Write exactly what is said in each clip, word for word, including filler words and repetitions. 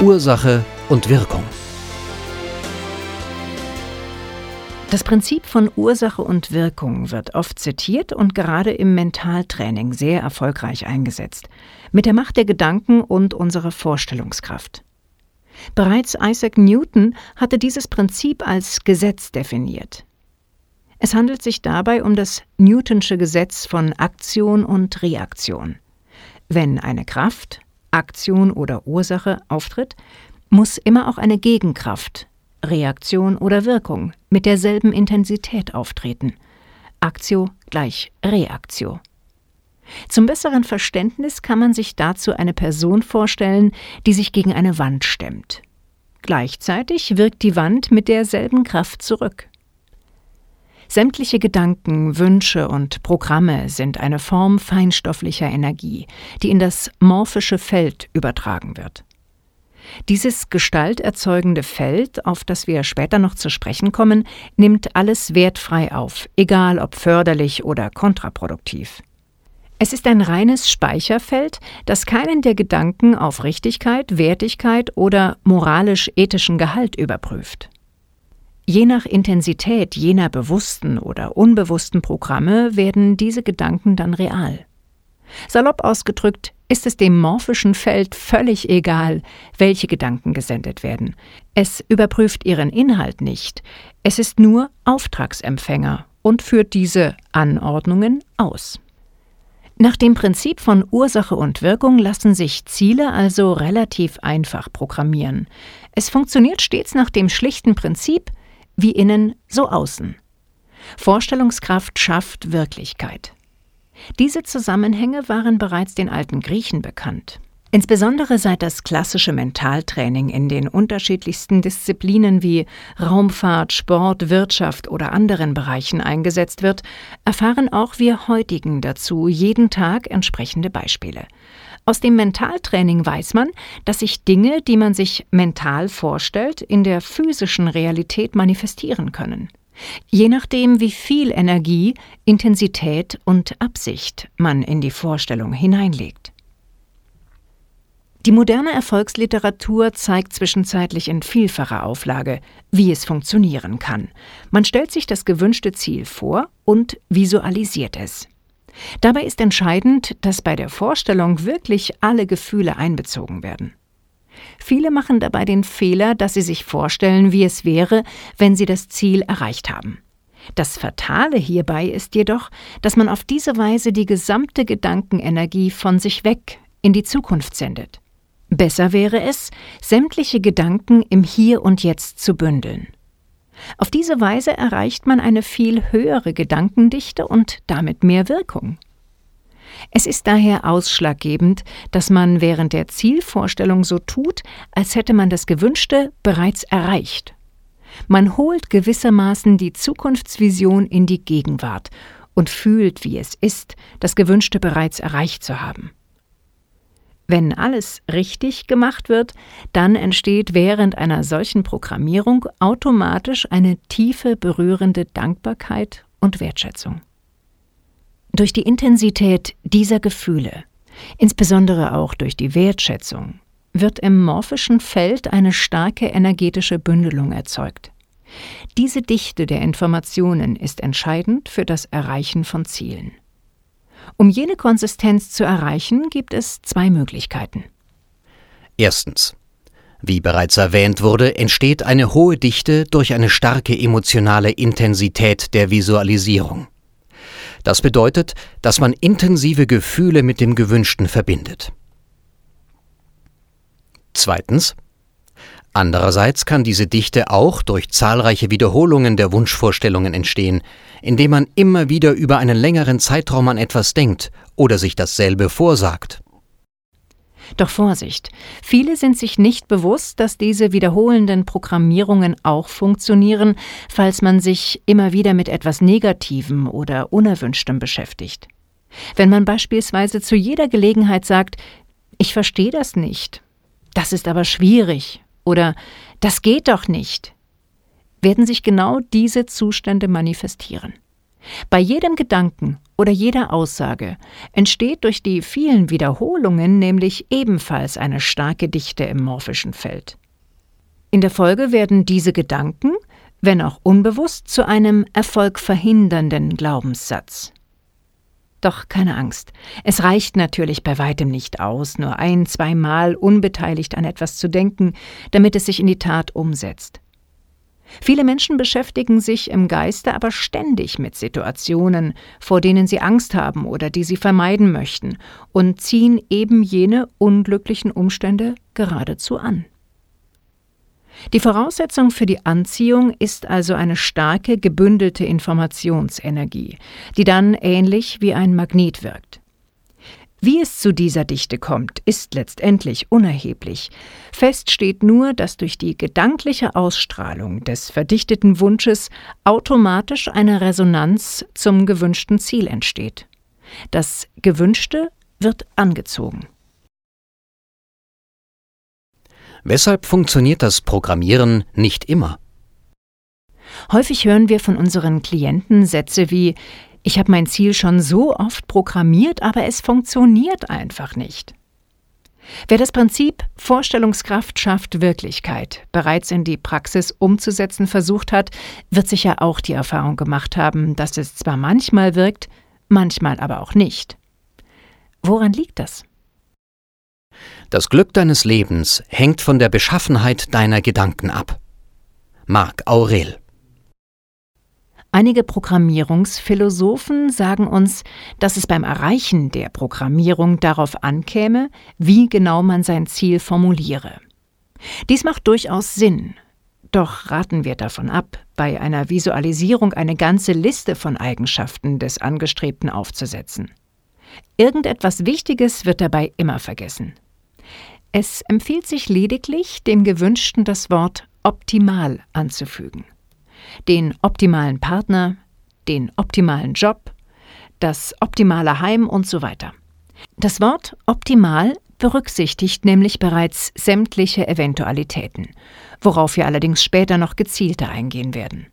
Ursache und Wirkung. Das Prinzip von Ursache und Wirkung wird oft zitiert und gerade im Mentaltraining sehr erfolgreich eingesetzt. Mit der Macht der Gedanken und unserer Vorstellungskraft. Bereits Isaac Newton hatte dieses Prinzip als Gesetz definiert. Es handelt sich dabei um das Newtonsche Gesetz von Aktion und Reaktion. Wenn eine Kraft, Aktion oder Ursache auftritt, muss immer auch eine Gegenkraft, Reaktion oder Wirkung mit derselben Intensität auftreten. Aktio gleich Reaktio. Zum besseren Verständnis kann man sich dazu eine Person vorstellen, die sich gegen eine Wand stemmt. Gleichzeitig wirkt die Wand mit derselben Kraft zurück. Sämtliche Gedanken, Wünsche und Programme sind eine Form feinstofflicher Energie, die in das morphische Feld übertragen wird. Dieses gestalterzeugende Feld, auf das wir später noch zu sprechen kommen, nimmt alles wertfrei auf, egal ob förderlich oder kontraproduktiv. Es ist ein reines Speicherfeld, das keinen der Gedanken auf Richtigkeit, Wertigkeit oder moralisch-ethischen Gehalt überprüft. Je nach Intensität jener bewussten oder unbewussten Programme werden diese Gedanken dann real. Salopp ausgedrückt ist es dem morphischen Feld völlig egal, welche Gedanken gesendet werden. Es überprüft ihren Inhalt nicht, es ist nur Auftragsempfänger und führt diese Anordnungen aus. Nach dem Prinzip von Ursache und Wirkung lassen sich Ziele also relativ einfach programmieren. Es funktioniert stets nach dem schlichten Prinzip, wie innen, so außen. Vorstellungskraft schafft Wirklichkeit. Diese Zusammenhänge waren bereits den alten Griechen bekannt. Insbesondere seit das klassische Mentaltraining in den unterschiedlichsten Disziplinen wie Raumfahrt, Sport, Wirtschaft oder anderen Bereichen eingesetzt wird, erfahren auch wir heutigen dazu jeden Tag entsprechende Beispiele. Aus dem Mentaltraining weiß man, dass sich Dinge, die man sich mental vorstellt, in der physischen Realität manifestieren können. Je nachdem, wie viel Energie, Intensität und Absicht man in die Vorstellung hineinlegt. Die moderne Erfolgsliteratur zeigt zwischenzeitlich in vielfacher Auflage, wie es funktionieren kann. Man stellt sich das gewünschte Ziel vor und visualisiert es. Dabei ist entscheidend, dass bei der Vorstellung wirklich alle Gefühle einbezogen werden. Viele machen dabei den Fehler, dass sie sich vorstellen, wie es wäre, wenn sie das Ziel erreicht haben. Das Fatale hierbei ist jedoch, dass man auf diese Weise die gesamte Gedankenenergie von sich weg in die Zukunft sendet. Besser wäre es, sämtliche Gedanken im Hier und Jetzt zu bündeln. Auf diese Weise erreicht man eine viel höhere Gedankendichte und damit mehr Wirkung. Es ist daher ausschlaggebend, dass man während der Zielvorstellung so tut, als hätte man das Gewünschte bereits erreicht. Man holt gewissermaßen die Zukunftsvision in die Gegenwart und fühlt, wie es ist, das Gewünschte bereits erreicht zu haben. Wenn alles richtig gemacht wird, dann entsteht während einer solchen Programmierung automatisch eine tiefe, berührende Dankbarkeit und Wertschätzung. Durch die Intensität dieser Gefühle, insbesondere auch durch die Wertschätzung, wird im morphischen Feld eine starke energetische Bündelung erzeugt. Diese Dichte der Informationen ist entscheidend für das Erreichen von Zielen. Um jene Konsistenz zu erreichen, gibt es zwei Möglichkeiten. Erstens. Wie bereits erwähnt wurde, entsteht eine hohe Dichte durch eine starke emotionale Intensität der Visualisierung. Das bedeutet, dass man intensive Gefühle mit dem Gewünschten verbindet. Zweitens. Andererseits kann diese Dichte auch durch zahlreiche Wiederholungen der Wunschvorstellungen entstehen, indem man immer wieder über einen längeren Zeitraum an etwas denkt oder sich dasselbe vorsagt. Doch Vorsicht! Viele sind sich nicht bewusst, dass diese wiederholenden Programmierungen auch funktionieren, falls man sich immer wieder mit etwas Negativem oder Unerwünschtem beschäftigt. Wenn man beispielsweise zu jeder Gelegenheit sagt, »Ich verstehe das nicht«, »Das ist aber schwierig« oder »Das geht doch nicht«, werden sich genau diese Zustände manifestieren. Bei jedem Gedanken oder jeder Aussage entsteht durch die vielen Wiederholungen nämlich ebenfalls eine starke Dichte im morphischen Feld. In der Folge werden diese Gedanken, wenn auch unbewusst, zu einem erfolgverhindernden Glaubenssatz. Doch keine Angst, es reicht natürlich bei weitem nicht aus, nur ein-, zweimal unbeteiligt an etwas zu denken, damit es sich in die Tat umsetzt. Viele Menschen beschäftigen sich im Geiste aber ständig mit Situationen, vor denen sie Angst haben oder die sie vermeiden möchten, und ziehen eben jene unglücklichen Umstände geradezu an. Die Voraussetzung für die Anziehung ist also eine starke, gebündelte Informationsenergie, die dann ähnlich wie ein Magnet wirkt. Wie es zu dieser Dichte kommt, ist letztendlich unerheblich. Fest steht nur, dass durch die gedankliche Ausstrahlung des verdichteten Wunsches automatisch eine Resonanz zum gewünschten Ziel entsteht. Das Gewünschte wird angezogen. Weshalb funktioniert das Programmieren nicht immer? Häufig hören wir von unseren Klienten Sätze wie: Ich habe mein Ziel schon so oft programmiert, aber es funktioniert einfach nicht. Wer das Prinzip Vorstellungskraft schafft Wirklichkeit bereits in die Praxis umzusetzen versucht hat, wird sicher auch die Erfahrung gemacht haben, dass es zwar manchmal wirkt, manchmal aber auch nicht. Woran liegt das? Das Glück deines Lebens hängt von der Beschaffenheit deiner Gedanken ab. Marc Aurel. Einige Programmierungsphilosophen sagen uns, dass es beim Erreichen der Programmierung darauf ankäme, wie genau man sein Ziel formuliere. Dies macht durchaus Sinn. Doch raten wir davon ab, bei einer Visualisierung eine ganze Liste von Eigenschaften des Angestrebten aufzusetzen. Irgendetwas Wichtiges wird dabei immer vergessen. Es empfiehlt sich lediglich, dem Gewünschten das Wort optimal anzufügen. Den optimalen Partner, den optimalen Job, das optimale Heim und so weiter. Das Wort optimal berücksichtigt nämlich bereits sämtliche Eventualitäten, worauf wir allerdings später noch gezielter eingehen werden.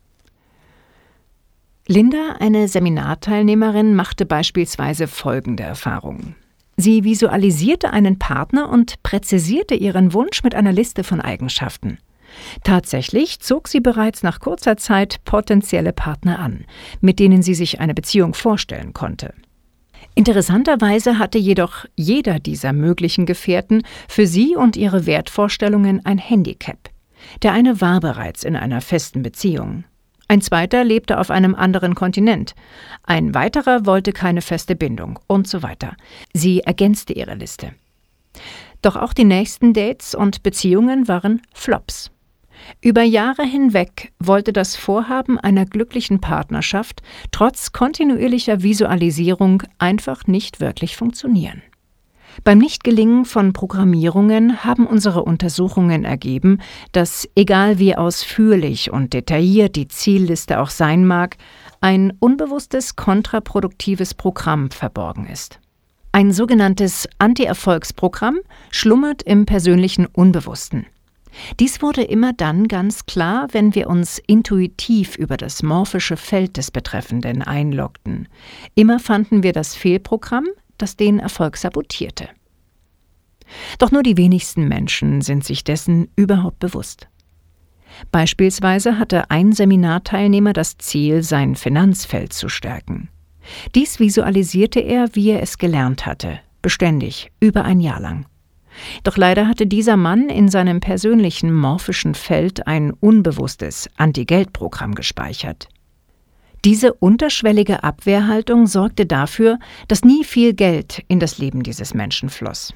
Linda, eine Seminarteilnehmerin, machte beispielsweise folgende Erfahrungen. Sie visualisierte einen Partner und präzisierte ihren Wunsch mit einer Liste von Eigenschaften. Tatsächlich zog sie bereits nach kurzer Zeit potenzielle Partner an, mit denen sie sich eine Beziehung vorstellen konnte. Interessanterweise hatte jedoch jeder dieser möglichen Gefährten für sie und ihre Wertvorstellungen ein Handicap. Der eine war bereits in einer festen Beziehung. Ein zweiter lebte auf einem anderen Kontinent. Ein weiterer wollte keine feste Bindung und so weiter. Sie ergänzte ihre Liste. Doch auch die nächsten Dates und Beziehungen waren Flops. Über Jahre hinweg wollte das Vorhaben einer glücklichen Partnerschaft trotz kontinuierlicher Visualisierung einfach nicht wirklich funktionieren. Beim Nichtgelingen von Programmierungen haben unsere Untersuchungen ergeben, dass, egal wie ausführlich und detailliert die Zielliste auch sein mag, ein unbewusstes, kontraproduktives Programm verborgen ist. Ein sogenanntes Anti-Erfolgsprogramm schlummert im persönlichen Unbewussten. Dies wurde immer dann ganz klar, wenn wir uns intuitiv über das morphische Feld des Betreffenden einloggten. Immer fanden wir das Fehlprogramm, das den Erfolg sabotierte. Doch nur die wenigsten Menschen sind sich dessen überhaupt bewusst. Beispielsweise hatte ein Seminarteilnehmer das Ziel, sein Finanzfeld zu stärken. Dies visualisierte er, wie er es gelernt hatte, beständig, über ein Jahr lang. Doch leider hatte dieser Mann in seinem persönlichen morphischen Feld ein unbewusstes Anti-Geld-Programm gespeichert. Diese unterschwellige Abwehrhaltung sorgte dafür, dass nie viel Geld in das Leben dieses Menschen floss.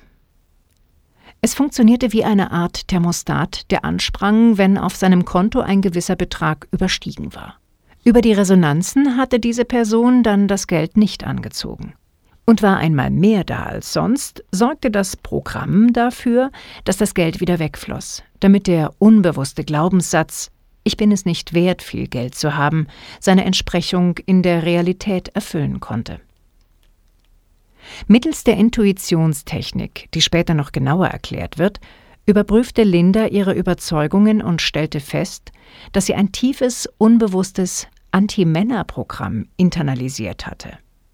Es funktionierte wie eine Art Thermostat, der ansprang, wenn auf seinem Konto ein gewisser Betrag überstiegen war. Über die Resonanzen hatte diese Person dann das Geld nicht angezogen. Und war einmal mehr da als sonst, sorgte das Programm dafür, dass das Geld wieder wegfloss, damit der unbewusste Glaubenssatz »Ich bin es nicht wert, viel Geld zu haben« seine Entsprechung in der Realität erfüllen konnte. Mittels der Intuitionstechnik, die später noch genauer erklärt wird, überprüfte Linda ihre Überzeugungen und stellte fest, dass sie ein tiefes, unbewusstes Anti-Männer-Programm internalisiert hatte.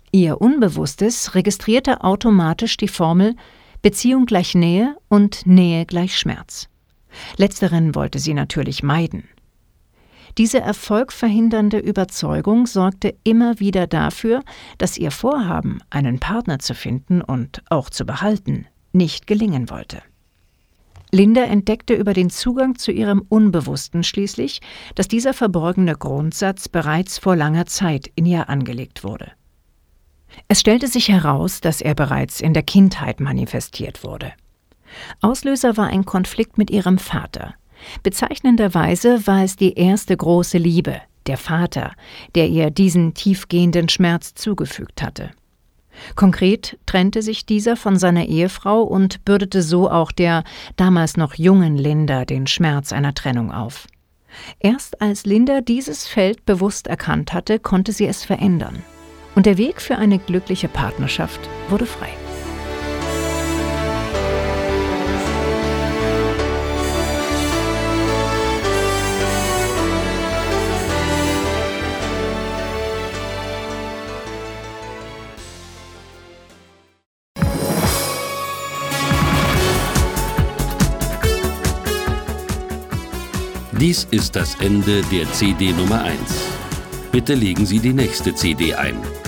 Ihr Unbewusstes registrierte automatisch die Formel Beziehung gleich Nähe und Nähe gleich Schmerz. Letzteren wollte sie natürlich meiden. Diese erfolgverhindernde Überzeugung sorgte immer wieder dafür, dass ihr Vorhaben, einen Partner zu finden und auch zu behalten, nicht gelingen wollte. Linda entdeckte über den Zugang zu ihrem Unbewussten schließlich, dass dieser verborgene Grundsatz bereits vor langer Zeit in ihr angelegt wurde. Es stellte sich heraus, dass er bereits in der Kindheit manifestiert wurde. Auslöser war ein Konflikt mit ihrem Vater. Bezeichnenderweise war es die erste große Liebe, der Vater, der ihr diesen tiefgehenden Schmerz zugefügt hatte. Konkret trennte sich dieser von seiner Ehefrau und bürdete so auch der damals noch jungen Linda den Schmerz einer Trennung auf. Erst als Linda dieses Feld bewusst erkannt hatte, konnte sie es verändern. Und der Weg für eine glückliche Partnerschaft wurde frei. Dies ist das Ende der C D Nummer eins. Bitte legen Sie die nächste C D ein.